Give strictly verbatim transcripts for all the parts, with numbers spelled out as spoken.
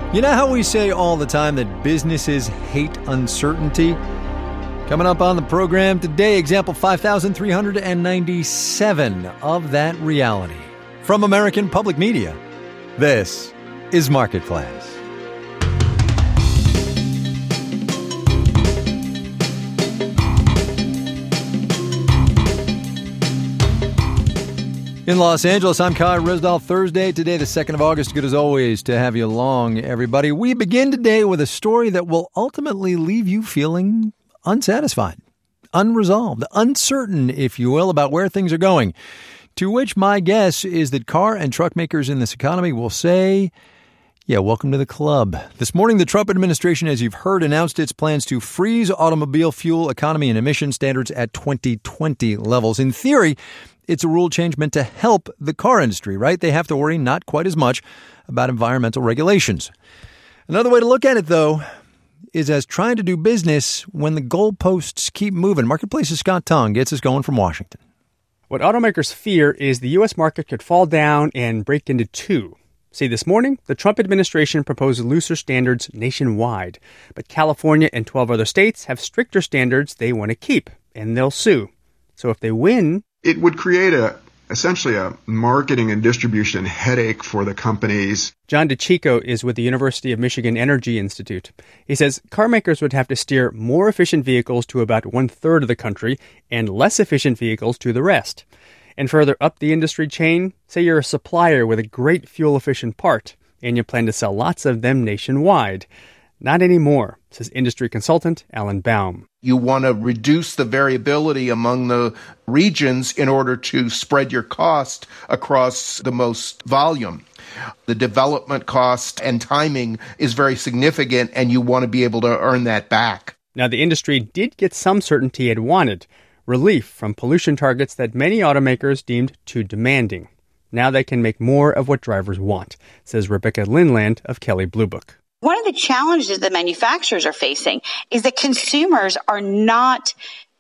You know how we say all the time that businesses hate uncertainty? Coming up on the program today, example five thousand three hundred ninety-seven of that reality. From American Public Media, this is Marketplace. In Los Angeles, I'm Kai Risdall. Thursday, today, the second of August. Good as always to have you along, everybody. We begin today with a story that will ultimately leave you feeling unsatisfied, unresolved, uncertain, if you will, about where things are going. To which my guess is that car and truck makers in this economy will say, yeah, welcome to the club. This morning, the Trump administration, as you've heard, announced its plans to freeze automobile fuel economy and emission standards at twenty twenty levels. In theory, it's a rule change meant to help the car industry, right? They have to worry not quite as much about environmental regulations. Another way to look at it, though, is as trying to do business when the goalposts keep moving. Marketplace's Scott Tong gets us going from Washington. What automakers fear is the U S market could fall down and break into two. See, this morning, the Trump administration proposed looser standards nationwide. But California and twelve other states have stricter standards they want to keep, and they'll sue. So if they win, it would create a essentially a marketing and distribution headache for the companies. John DeCicco is with the University of Michigan Energy Institute. He says car makers would have to steer more efficient vehicles to about one-third of the country and less efficient vehicles to the rest. And further up the industry chain, say you're a supplier with a great fuel-efficient part, and you plan to sell lots of them nationwide. Not anymore, says industry consultant Alan Baum. You want to reduce the variability among the regions in order to spread your cost across the most volume. The development cost and timing is very significant, and you want to be able to earn that back. Now, the industry did get some certainty it wanted, relief from pollution targets that many automakers deemed too demanding. Now they can make more of what drivers want, says Rebecca Linland of Kelley Blue Book. One of the challenges that manufacturers are facing is that consumers are not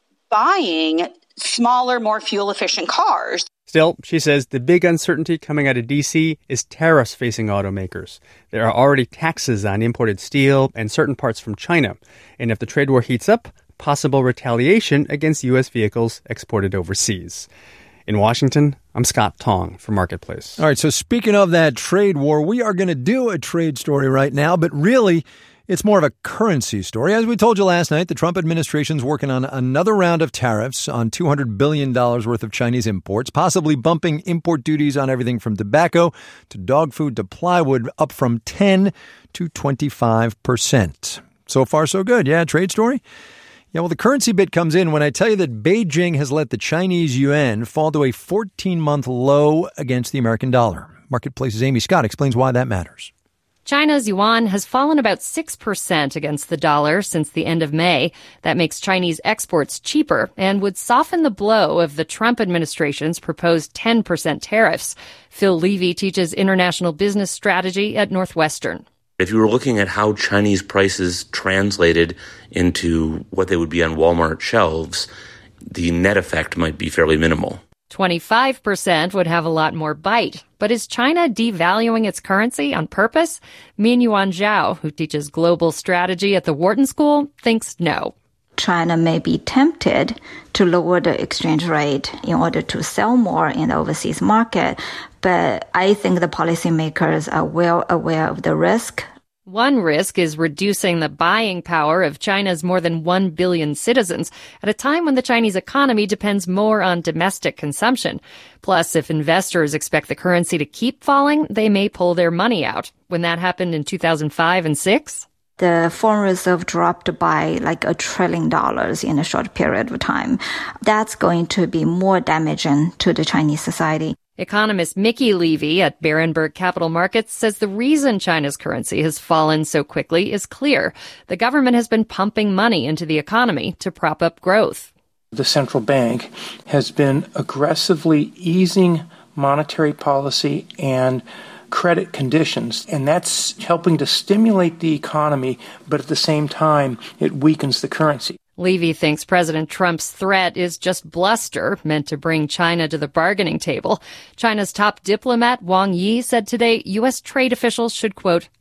buying smaller, more fuel-efficient cars. Still, she says the big uncertainty coming out of D C is tariffs facing automakers. There are already taxes on imported steel and certain parts from China. And if the trade war heats up, possible retaliation against U S vehicles exported overseas. In Washington, I'm Scott Tong for Marketplace. All right, so speaking of that trade war, we are going to do a trade story right now, but really, it's more of a currency story. As we told you last night, the Trump administration's working on another round of tariffs on two hundred billion dollars worth of Chinese imports, possibly bumping import duties on everything from tobacco to dog food to plywood up from ten to twenty-five percent. So far, so good. Yeah, trade story? Yeah, well, the currency bit comes in when I tell you that Beijing has let the Chinese yuan fall to a fourteen-month low against the American dollar. Marketplace's Amy Scott explains why that matters. China's yuan has fallen about six percent against the dollar since the end of May. That makes Chinese exports cheaper and would soften the blow of the Trump administration's proposed ten percent tariffs. Phil Levy teaches international business strategy at Northwestern. If you were looking at how Chinese prices translated into what they would be on Walmart shelves, the net effect might be fairly minimal. twenty-five percent would have a lot more bite. But is China devaluing its currency on purpose? Minyuan Zhao, who teaches global strategy at the Wharton School, thinks no. China may be tempted to lower the exchange rate in order to sell more in the overseas market, but I think the policymakers are well aware of the risk. One risk is reducing the buying power of China's more than one billion citizens at a time when the Chinese economy depends more on domestic consumption. Plus, if investors expect the currency to keep falling, they may pull their money out. When that happened in two thousand five and six, the foreign reserve dropped by like a trillion dollars in a short period of time. That's going to be more damaging to the Chinese society. Economist Mickey Levy at Berenberg Capital Markets says the reason China's currency has fallen so quickly is clear. The government has been pumping money into the economy to prop up growth. The central bank has been aggressively easing monetary policy and credit conditions, and that's helping to stimulate the economy, but at the same time, it weakens the currency. Levy thinks President Trump's threat is just bluster meant to bring China to the bargaining table. China's top diplomat Wang Yi said today U S trade officials should, quote,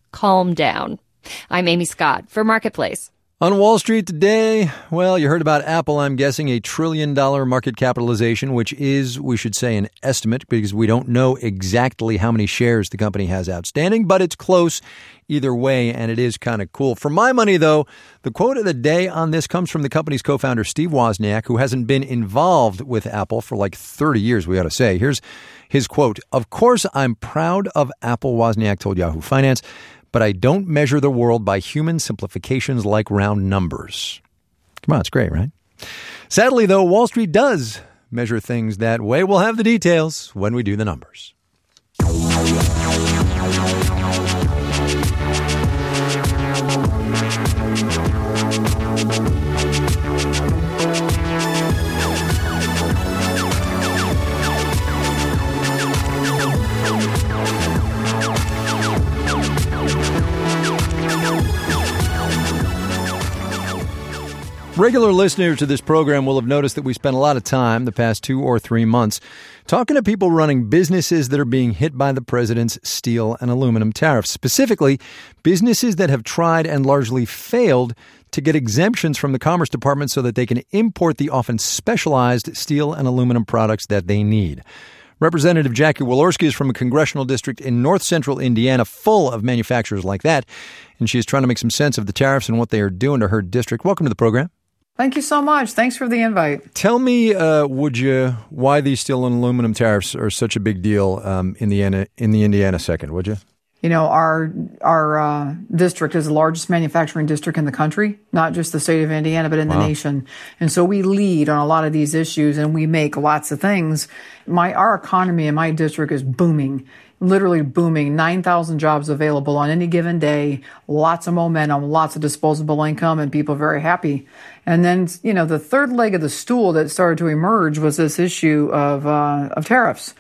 calm down. I'm Amy Scott for Marketplace. On Wall Street today, well, you heard about Apple, I'm guessing, a trillion dollar market capitalization, which is, we should say, an estimate because we don't know exactly how many shares the company has outstanding, but it's close either way, and it is kind of cool. For my money, though, the quote of the day on this comes from the company's co-founder, Steve Wozniak, who hasn't been involved with Apple for like thirty years, we ought to say. Here's his quote. "Of course, I'm proud of Apple," Wozniak told Yahoo Finance, "but I don't measure the world by human simplifications like round numbers." Come on, it's great, right? Sadly, though, Wall Street does measure things that way. We'll have the details when we do the numbers. Regular listeners to this program will have noticed that we spent a lot of time the past two or three months talking to people running businesses that are being hit by the president's steel and aluminum tariffs, specifically businesses that have tried and largely failed to get exemptions from the Commerce Department so that they can import the often specialized steel and aluminum products that they need. Representative Jackie Walorski is from a congressional district in north central Indiana full of manufacturers like that, and she is trying to make some sense of the tariffs and what they are doing to her district. Welcome to the program. Thank you so much. Thanks for the invite. Tell me, uh, would you, why these steel and aluminum tariffs are such a big deal um, in the in the Indiana second, would you? You know, our our uh, district is the largest manufacturing district in the country, not just the state of Indiana, but in wow. the nation. And so we lead on a lot of these issues, and we make lots of things. My our economy in my district is booming. Literally booming, nine thousand jobs available on any given day, lots of momentum, lots of disposable income, and people very happy. And then, you know, the third leg of the stool that started to emerge was this issue of uh, of tariffs.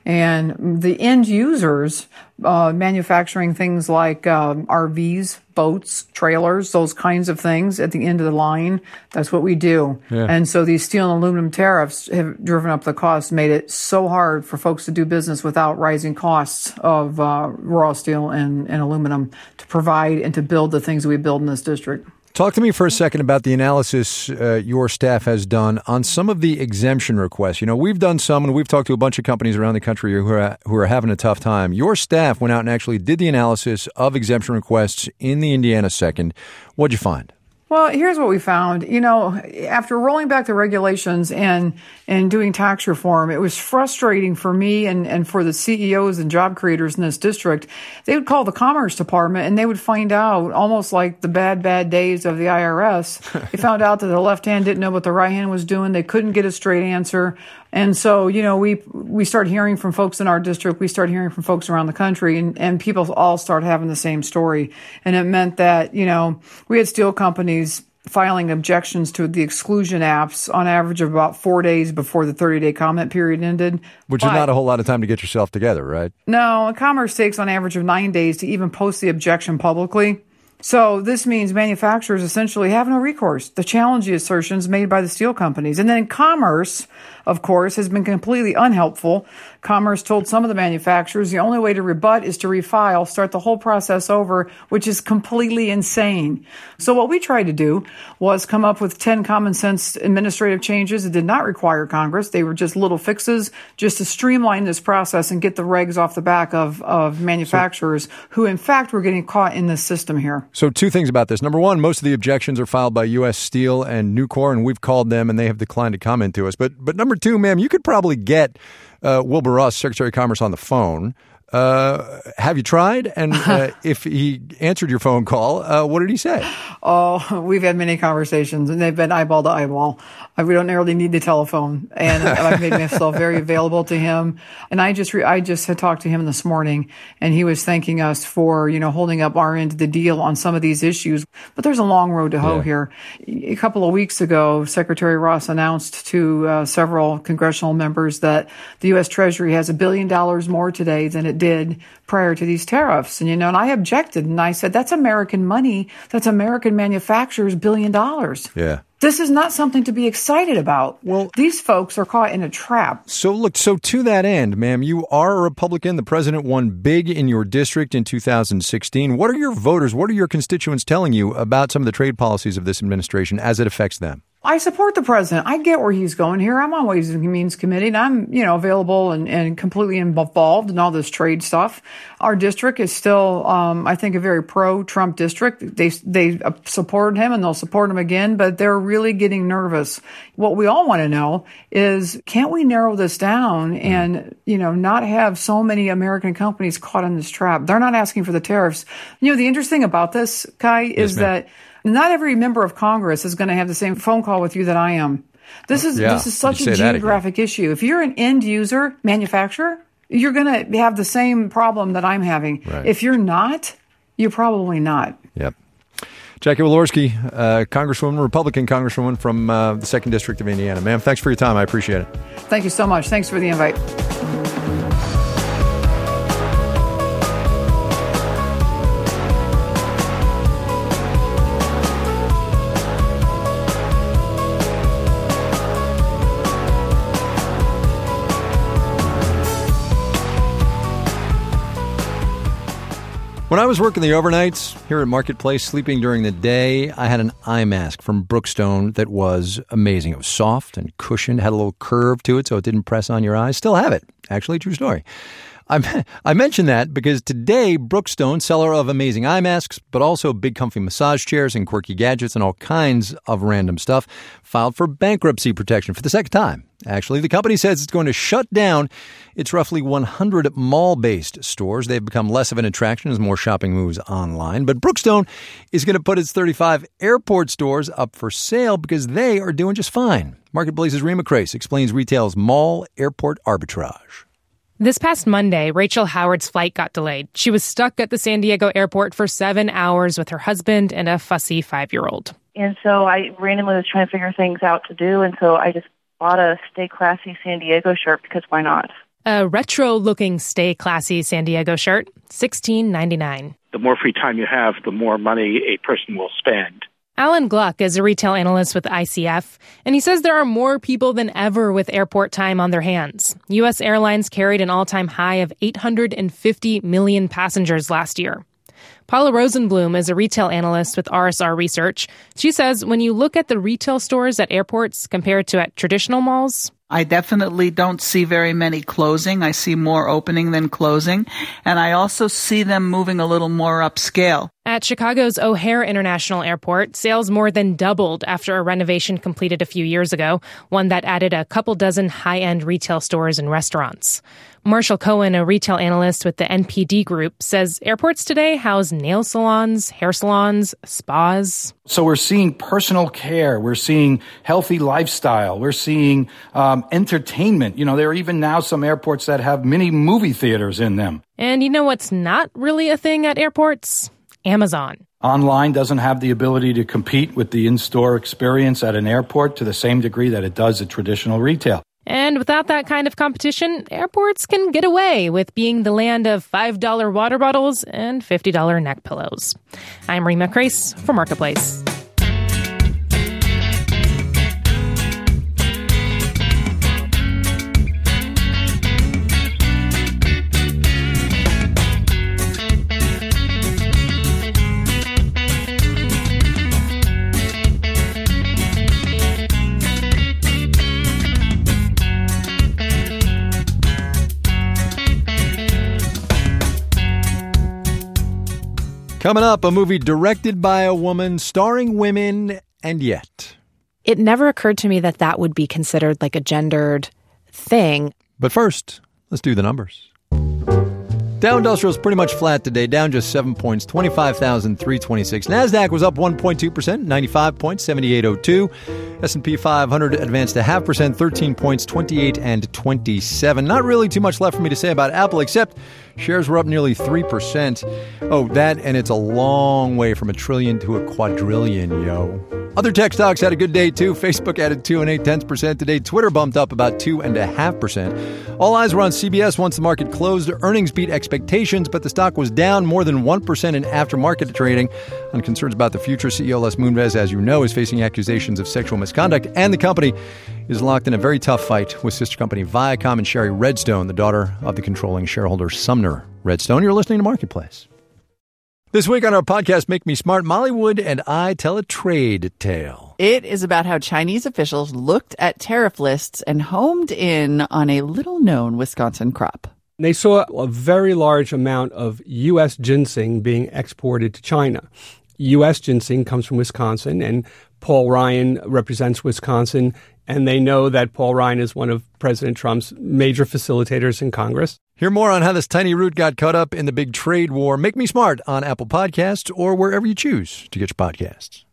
And the end users, uh, manufacturing things like um, R Vs, boats, trailers, those kinds of things at the end of the line, that's what we do. Yeah. And so these steel and aluminum tariffs have driven up the costs, made it so hard for folks to do business without rising costs of uh, raw steel and, and aluminum to provide and to build the things that we build in this district. Talk to me for a second about the analysis uh, your staff has done on some of the exemption requests. You know, we've done some, and we've talked to a bunch of companies around the country who are who are having a tough time. Your staff went out and actually did the analysis of exemption requests in the Indiana second. What'd you find? Well, here's what we found. You know, after rolling back the regulations and and doing tax reform, it was frustrating for me and, and for the C E Os and job creators in this district. They would call the Commerce Department and they would find out, almost like the bad, bad days of the I R S. They found out that the left hand didn't know what the right hand was doing. They couldn't get a straight answer. And so, you know, we we start hearing from folks in our district. We start hearing from folks around the country, and, and people all start having the same story. And it meant that, you know, we had steel companies filing objections to the exclusion apps on average of about four days before the thirty-day comment period ended. Which but, is not a whole lot of time to get yourself together, right? No, Commerce takes on average of nine days to even post the objection publicly. So this means manufacturers essentially have no recourse to challenge the assertions made by the steel companies. And then Commerce, of course, has been completely unhelpful. Commerce told some of the manufacturers the only way to rebut is to refile, start the whole process over, which is completely insane. So what we tried to do was come up with ten common sense administrative changes that did not require Congress. They were just little fixes just to streamline this process and get the regs off the back of, of manufacturers so, who, in fact, were getting caught in this system here. So two things about this. Number one, most of the objections are filed by U S Steel and Nucor, and we've called them and they have declined to comment to us. But but number two, ma'am, you could probably get uh, Wilbur Ross, Secretary of Commerce, on the phone. Uh, have you tried? And uh, if he answered your phone call, uh, what did he say? Oh, we've had many conversations, and they've been eyeball to eyeball. We don't really need the telephone, and I've made myself very available to him. And I just, re- I just had talked to him this morning, and he was thanking us for, you know, holding up our end of the deal on some of these issues. But there's a long road to hoe yeah. here. A couple of weeks ago, Secretary Ross announced to uh, several congressional members that the U S Treasury has a billion dollars more today than it president did prior to these tariffs. And, you know, and I objected and I said, that's American money. That's American manufacturers' billion dollars. Yeah. This is not something to be excited about. Well, these folks are caught in a trap. So look, so to that end, ma'am, you are a Republican. The president won big in your district in two thousand sixteen. What are your voters, what are your constituents telling you about some of the trade policies of this administration as it affects them? I support the president. I get where he's going here. I'm on Ways and Means Committee, and I'm, you know, available and, and completely involved in all this trade stuff. Our district is still, um, I think, a very pro-Trump district. They they supported him, and they'll support him again, but they're really getting nervous. What we all want to know is, can't we narrow this down and, you know, not have so many American companies caught in this trap? They're not asking for the tariffs. You know, the interesting about this, Kai, is yes, that not every member of Congress is going to have the same phone call with you that I am. This is yeah, this is such a geographic issue. If you're an end user manufacturer, you're going to have the same problem that I'm having. Right. If you're not, you're probably not. Yep. Jackie Walorski, uh, Congresswoman, Republican Congresswoman from uh, the second District of Indiana. Ma'am, thanks for your time. I appreciate it. Thank you so much. Thanks for the invite. When I was working the overnights here at Marketplace, sleeping during the day, I had an eye mask from Brookstone that was amazing. It was soft and cushioned, had a little curve to it so it didn't press on your eyes. Still have it. Actually, true story. I, I mention that because today, Brookstone, seller of amazing eye masks, but also big comfy massage chairs and quirky gadgets and all kinds of random stuff, filed for bankruptcy protection for the second time. Actually, the company says it's going to shut down its roughly one hundred mall-based stores. They've become less of an attraction as more shopping moves online. But Brookstone is going to put its thirty-five airport stores up for sale because they are doing just fine. Marketplace's Rima Crace explains retail's mall-airport arbitrage. This past Monday, Rachel Howard's flight got delayed. She was stuck at the San Diego airport for seven hours with her husband and a fussy five-year-old. And so I randomly was trying to figure things out to do, and so I just bought a Stay Classy San Diego shirt because why not? A retro-looking Stay Classy San Diego shirt, sixteen ninety-nine. The more free time you have, the more money a person will spend. Alan Gluck is a retail analyst with I C F, and he says there are more people than ever with airport time on their hands. U S airlines carried an all-time high of eight hundred fifty million passengers last year. Paula Rosenblum is a retail analyst with R S R Research. She says when you look at the retail stores at airports compared to at traditional malls, I definitely don't see very many closing. I see more opening than closing. And I also see them moving a little more upscale. At Chicago's O'Hare International Airport, sales more than doubled after a renovation completed a few years ago, one that added a couple dozen high-end retail stores and restaurants. Marshall Cohen, a retail analyst with the N P D Group, says airports today house nail salons, hair salons, spas. So we're seeing personal care. We're seeing healthy lifestyle. We're seeing um, entertainment. You know, there are even now some airports that have mini movie theaters in them. And you know what's not really a thing at airports? Amazon. Online doesn't have the ability to compete with the in-store experience at an airport to the same degree that it does at traditional retail. And without that kind of competition, airports can get away with being the land of five dollar water bottles and fifty dollar neck pillows. I'm Rima Crace for Marketplace. Coming up, a movie directed by a woman, starring women, and yet. It never occurred to me that that would be considered like a gendered thing. But first, let's do the numbers. Dow Industrial is pretty much flat today, down just seven points, twenty-five thousand three hundred twenty-six. NASDAQ was up one point two percent, ninety-five points, seventy-eight oh two. S and P five hundred advanced a half percent, thirteen points, twenty-eight and twenty-seven. Not really too much left for me to say about Apple, except shares were up nearly three percent. Oh, that, and it's a long way from a trillion to a quadrillion, yo. Other tech stocks had a good day, too. Facebook added two and eight tenths percent today. Twitter bumped up about two and a half percent. All eyes were on C B S once the market closed. Earnings beat expectations, but the stock was down more than one percent in aftermarket trading on concerns about the future. C E O Les Moonves, as you know, is facing accusations of sexual misconduct, and the company is locked in a very tough fight with sister company Viacom and Sherry Redstone, the daughter of the controlling shareholder Sumner Redstone. You're listening to Marketplace. This week on our podcast, Make Me Smart, Molly Wood and I tell a trade tale. It is about how Chinese officials looked at tariff lists and homed in on a little-known Wisconsin crop. They saw a very large amount of U S ginseng being exported to China. U S ginseng comes from Wisconsin, and Paul Ryan represents Wisconsin, and they know that Paul Ryan is one of President Trump's major facilitators in Congress. Hear more on how this tiny root got caught up in the big trade war. Make Me Smart on Apple Podcasts or wherever you choose to get your podcasts.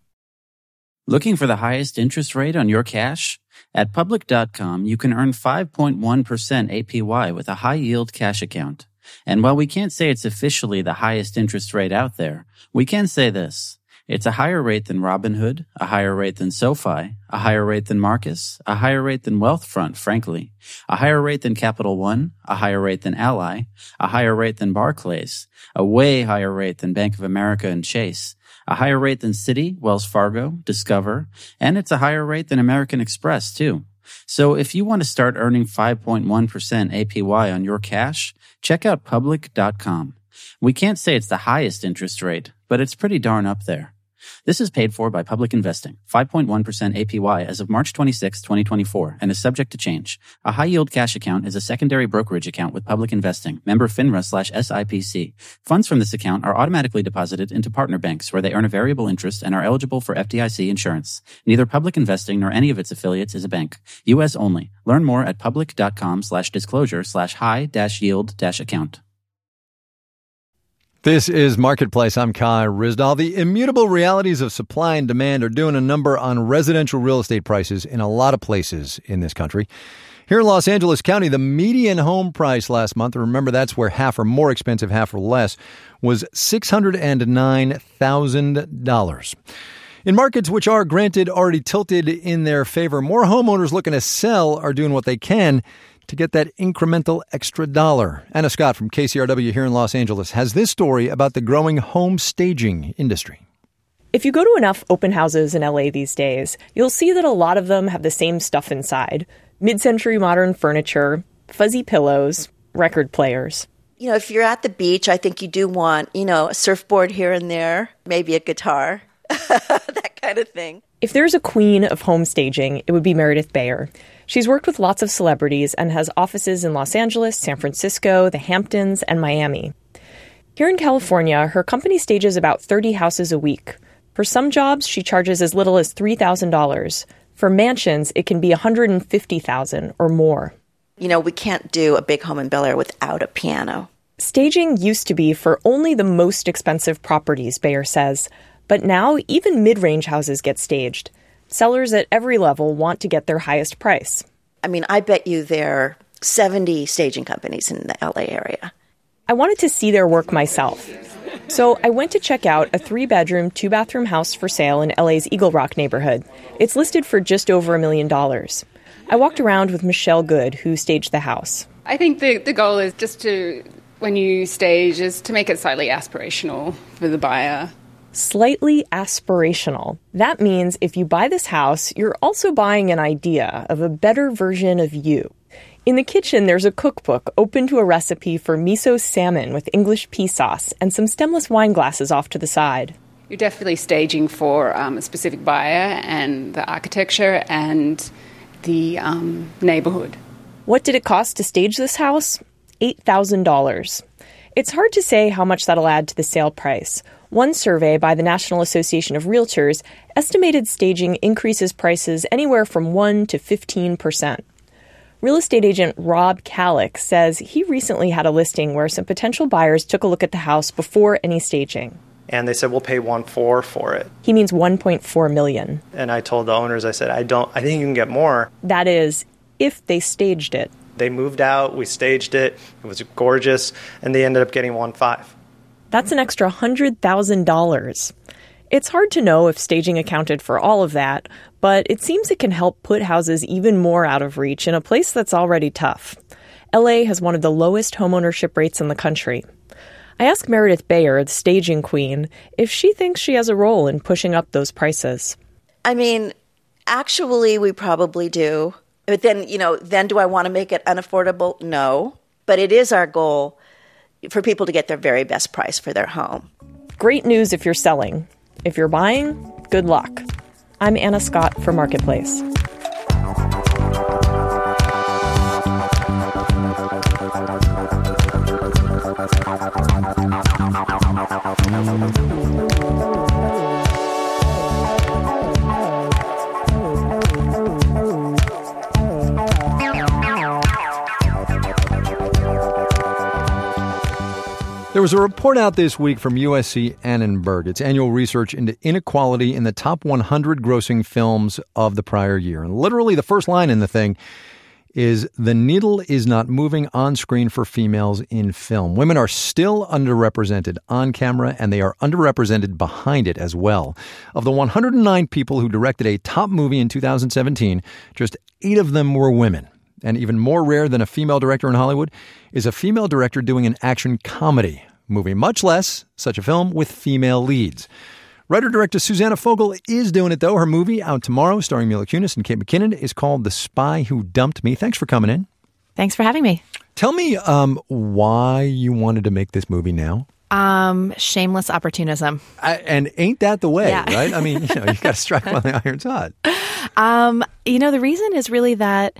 Looking for the highest interest rate on your cash? At Public dot com, you can earn five point one percent A P Y with a high-yield cash account. And while we can't say it's officially the highest interest rate out there, we can say this. It's a higher rate than Robinhood, a higher rate than SoFi, a higher rate than Marcus, a higher rate than Wealthfront, frankly, a higher rate than Capital One, a higher rate than Ally, a higher rate than Barclays, a way higher rate than Bank of America and Chase, a higher rate than Citi, Wells Fargo, Discover, and it's a higher rate than American Express, too. So if you want to start earning five point one percent A P Y on your cash, check out Public dot com. We can't say it's the highest interest rate, but it's pretty darn up there. This is paid for by Public Investing, five point one percent A P Y as of March twenty-sixth, twenty twenty-four, and is subject to change. A high-yield cash account is a secondary brokerage account with Public Investing, member FINRA slash S I P C. Funds from this account are automatically deposited into partner banks where they earn a variable interest and are eligible for F D I C insurance. Neither Public Investing nor any of its affiliates is a bank. U S only. Learn more at Public dot com slash disclosure slash high dash yield dash account. This is Marketplace. I'm Kai Ryssdal. The immutable realities of supply and demand are doing a number on residential real estate prices in a lot of places in this country. Here in Los Angeles County, the median home price last month, remember that's where half are more expensive, half are less, was six hundred nine thousand dollars. In markets which are, granted, already tilted in their favor, more homeowners looking to sell are doing what they can to get that incremental extra dollar. Anna Scott from K C R W here in Los Angeles has this story about the growing home staging industry. If you go to enough open houses in L A these days, you'll see that a lot of them have the same stuff inside. Mid-century modern furniture, fuzzy pillows, record players. You know, if you're at the beach, I think you do want, you know, a surfboard here and there, maybe a guitar, that kind of thing. If there's a queen of home staging, it would be Meredith Bayer. She's worked with lots of celebrities and has offices in Los Angeles, San Francisco, the Hamptons, and Miami. Here in California, her company stages about thirty houses a week. For some jobs, she charges as little as three thousand dollars. For mansions, it can be one hundred fifty thousand dollars or more. You know, we can't do a big home in Bel Air without a piano. Staging used to be for only the most expensive properties, Bayer says. But now, even mid-range houses get staged. Sellers at every level want to get their highest price. I mean, I bet you there are seventy staging companies in the L A area. I wanted to see their work myself. So I went to check out a three-bedroom, two-bathroom house for sale in L A's Eagle Rock neighborhood. It's listed for just over a million dollars. I walked around with Michelle Good, who staged the house. I think the, the goal is just to, when you stage, is to make it slightly aspirational for the buyer. Slightly aspirational. That means if you buy this house, you're also buying an idea of a better version of you. In the kitchen, there's a cookbook open to a recipe for miso salmon with English pea sauce and some stemless wine glasses off to the side. You're definitely staging for um, a specific buyer and the architecture and the um, neighborhood. What did it cost to stage this house? eight thousand dollars. It's hard to say how much that'll add to the sale price. One survey by the National Association of Realtors estimated staging increases prices anywhere from one to fifteen percent. Real estate agent Rob Kalick says he recently had a listing where some potential buyers took a look at the house before any staging. And they said, we'll pay one point four for it. He means one point four million dollars. And I told the owners, I said, I don't, I think you can get more. That is, if they staged it. They moved out, we staged it, it was gorgeous, and they ended up getting one point five. That's an extra one hundred thousand dollars. It's hard to know if staging accounted for all of that, but it seems it can help put houses even more out of reach in a place that's already tough. L A has one of the lowest homeownership rates in the country. I asked Meredith Bayer, the staging queen, if she thinks she has a role in pushing up those prices. I mean, actually, we probably do. But then, you know, then do I want to make it unaffordable? No. But it is our goal for people to get their very best price for their home. Great news if you're selling. If you're buying, good luck. I'm Anna Scott for Marketplace. There was a report out this week from U S C Annenberg, its annual research into inequality in the top one hundred grossing films of the prior year. And literally the first line in the thing is, "The needle is not moving on screen for females in film." Women are still underrepresented on camera, and they are underrepresented behind it as well. Of the one hundred nine people who directed a top movie in two thousand seventeen, just eight of them were women. And even more rare than a female director in Hollywood is a female director doing an action comedy movie, much less such a film with female leads. Writer-director Susanna Fogel is doing it, though. Her movie, out tomorrow, starring Mila Kunis and Kate McKinnon, is called The Spy Who Dumped Me. Thanks for coming in. Thanks for having me. Tell me um, why you wanted to make this movie now. Um, shameless opportunism. I, and ain't that the way, yeah. right? I mean, you know, you got to strike while the iron's hot. Um, you know, the reason is really that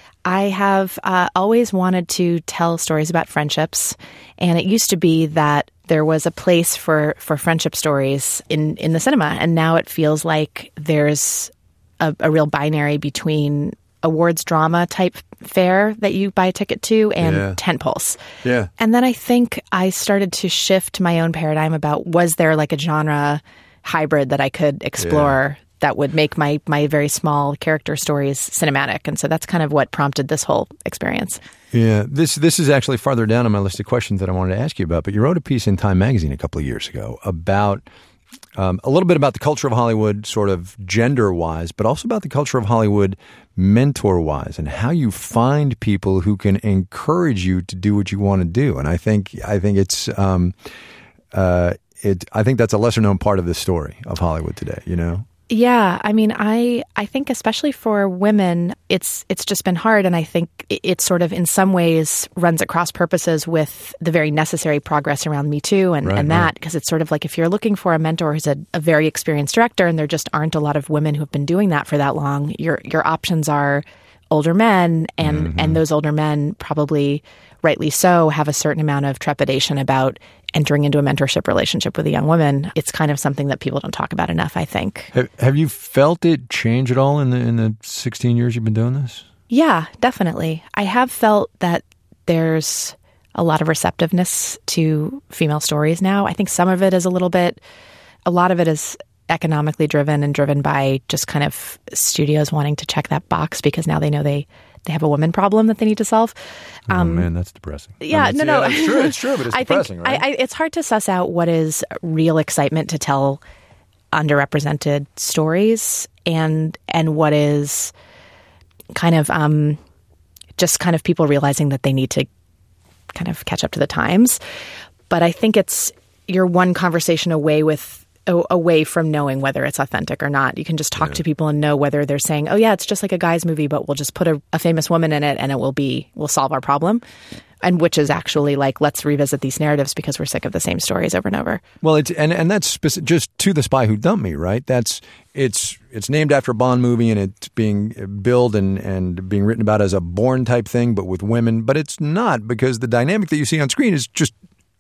I have uh, always wanted to tell stories about friendships, and it used to be that there was a place for, for friendship stories in, in the cinema, and now it feels like there's a, a real binary between awards drama type fare that you buy a ticket to and yeah. tentpoles. Yeah. And then I think I started to shift my own paradigm about, was there like a genre hybrid that I could explore yeah. that would make my, my very small character stories cinematic. And so that's kind of what prompted this whole experience. Yeah, this this is actually farther down on my list of questions that I wanted to ask you about. But you wrote a piece in Time Magazine a couple of years ago about um, a little bit about the culture of Hollywood, sort of gender-wise, but also about the culture of Hollywood mentor-wise, and how you find people who can encourage you to do what you want to do. And I think I think it's um, uh, it. I think that's a lesser-known part of the story of Hollywood today. You know. Yeah, I mean, I I think especially for women, it's it's just been hard, and I think it, it sort of in some ways runs at cross purposes with the very necessary progress around Me Too and, right, and that, right. because it's sort of like if you're looking for a mentor who's a, a very experienced director, and there just aren't a lot of women who have been doing that for that long, your your options are older men, and mm-hmm. and those older men probably, rightly so, have a certain amount of trepidation about entering into a mentorship relationship with a young woman. It's kind of something that people don't talk about enough, I think. Have, have you felt it change at all in the in the sixteen years you've been doing this? Yeah, definitely. I have felt that there's a lot of receptiveness to female stories now. I think some of it is a little bit, a lot of it is economically driven and driven by just kind of studios wanting to check that box because now they know they They have a woman problem that they need to solve. Um, oh, man, that's depressing. Yeah, I mean, no, no. Yeah, it's true, it's true, but it's I depressing, think, right? I, I, it's hard to suss out what is real excitement to tell underrepresented stories and and what is kind of um, just kind of people realizing that they need to kind of catch up to the times. But I think it's you're one conversation away with away from knowing whether it's authentic or not. You can just talk yeah. to people and know whether they're saying, oh yeah, it's just like a guy's movie, but we'll just put a, a famous woman in it and it will be, we'll solve our problem. And which is actually like, let's revisit these narratives because we're sick of the same stories over and over. Well, it's, and, and that's speci- just to The Spy Who Dumped Me, right? That's, it's, it's named after a Bond movie and it's being billed and, and being written about as a Bourne type thing, but with women, but it's not, because the dynamic that you see on screen is just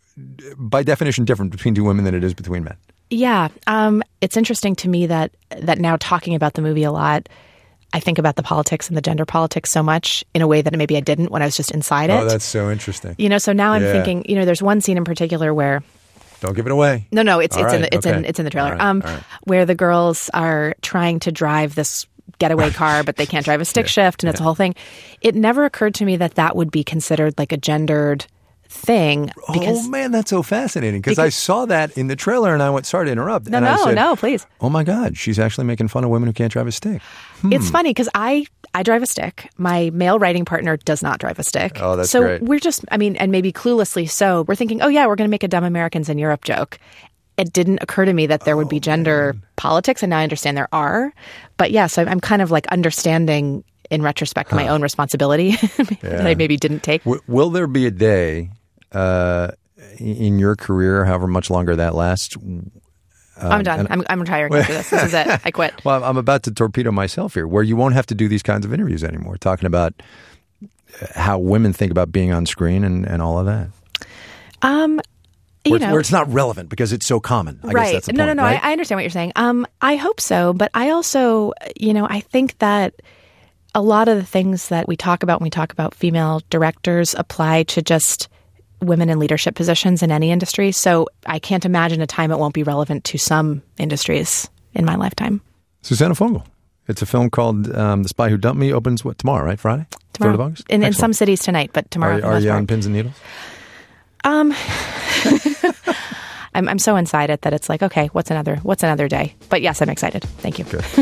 by definition different between two women than it is between men. Yeah. Um, it's interesting to me that that now talking about the movie a lot, I think about the politics and the gender politics so much in a way that maybe I didn't when I was just inside it. Oh, that's so interesting. You know, so now I'm yeah. thinking, you know, there's one scene in particular where... Don't give it away. No, no, it's All it's right, in the, it's okay. in it's in the trailer. All right, um, all right. Where the girls are trying to drive this getaway car, but they can't drive a stick yeah. shift, and it's yeah. a whole thing. It never occurred to me that that would be considered like a gendered thing. Because, oh, man, that's so fascinating. Because I saw that in the trailer and I went, sorry to interrupt. No, and no, I said, no, please. Oh, my God, she's actually making fun of women who can't drive a stick. Hmm. It's funny because I, I drive a stick. My male writing partner does not drive a stick. Oh, that's so great. So we're just, I mean, and maybe cluelessly so, we're thinking, oh, yeah, we're going to make a dumb Americans in Europe joke. It didn't occur to me that there would be gender oh, politics, and now I understand there are. But yeah, so I'm kind of like understanding in retrospect huh. my own responsibility yeah. that I maybe didn't take. W- will there be a day uh, in your career, however much longer that lasts? Um, I'm done. I'm, I'm retiring after this. This is it. I quit. Well, I'm about to torpedo myself here, where you won't have to do these kinds of interviews anymore, talking about how women think about being on screen and, and all of that. Um. You where, know, where it's not relevant because it's so common. I right. guess that's the no, point, no, no, right? I, I understand what you're saying. Um, I hope so. But I also, you know, I think that a lot of the things that we talk about when we talk about female directors apply to just women in leadership positions in any industry. So I can't imagine a time it won't be relevant to some industries in my lifetime. Susanna Fogel. It's a film called um, The Spy Who Dumped Me. Opens, what, tomorrow, right? Friday? Tomorrow. third of August? In, in some cities tonight, but tomorrow. Are, are you on pins and needles? Um... I'm I'm so inside it that it's like, okay, what's another what's another day? But yes, I'm excited. Thank you. Good.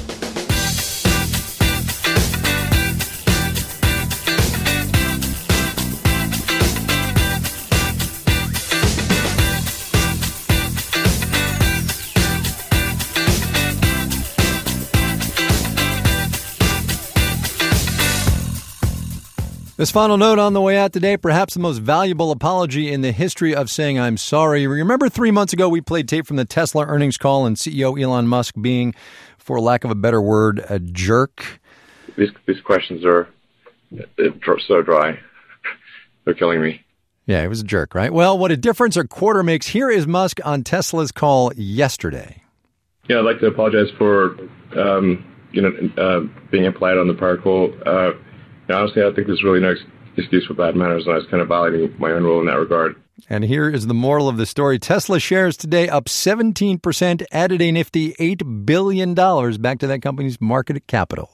This final note on the way out today, perhaps the most valuable apology in the history of saying I'm sorry. Remember three months ago we played tape from the Tesla earnings call and C E O Elon Musk being, for lack of a better word, a jerk? These these questions are so dry. They're killing me. Yeah, he was a jerk, right? Well, what a difference a quarter makes. Here is Musk on Tesla's call yesterday. Yeah, I'd like to apologize for um, you know uh, being impolite on the prior call. Uh, Honestly, I think there's really no excuse for bad manners, and I was kind of violating my own rule in that regard. And here is the moral of the story. Tesla shares today up seventeen percent, added a nifty eight billion dollars back to that company's market capital.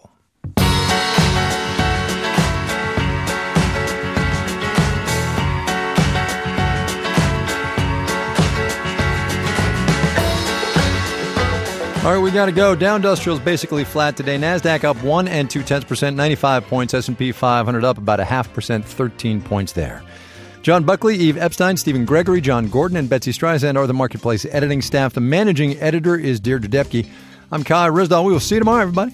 All right, we got to go. Dow Industrial's basically flat today. NASDAQ up one and two-tenths percent, ninety-five points. S and P five hundred up about a half percent, thirteen points there. John Buckley, Eve Epstein, Stephen Gregory, John Gordon, and Betsy Streisand are the Marketplace editing staff. The managing editor is Deirdre Depke. I'm Kai Risdall. We will see you tomorrow, everybody.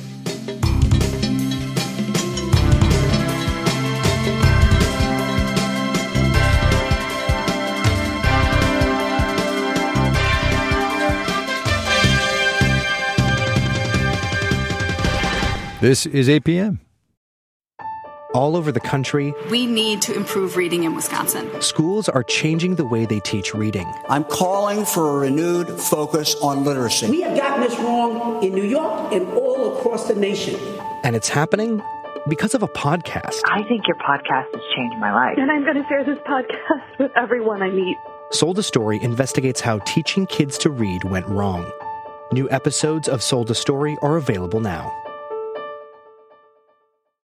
This is eight p.m. All over the country, we need to improve reading in Wisconsin. Schools are changing the way they teach reading. I'm calling for a renewed focus on literacy. We have gotten this wrong in New York and all across the nation. And it's happening because of a podcast. I think your podcast has changed my life. And I'm going to share this podcast with everyone I meet. Sold a Story investigates how teaching kids to read went wrong. New episodes of Sold a Story are available now.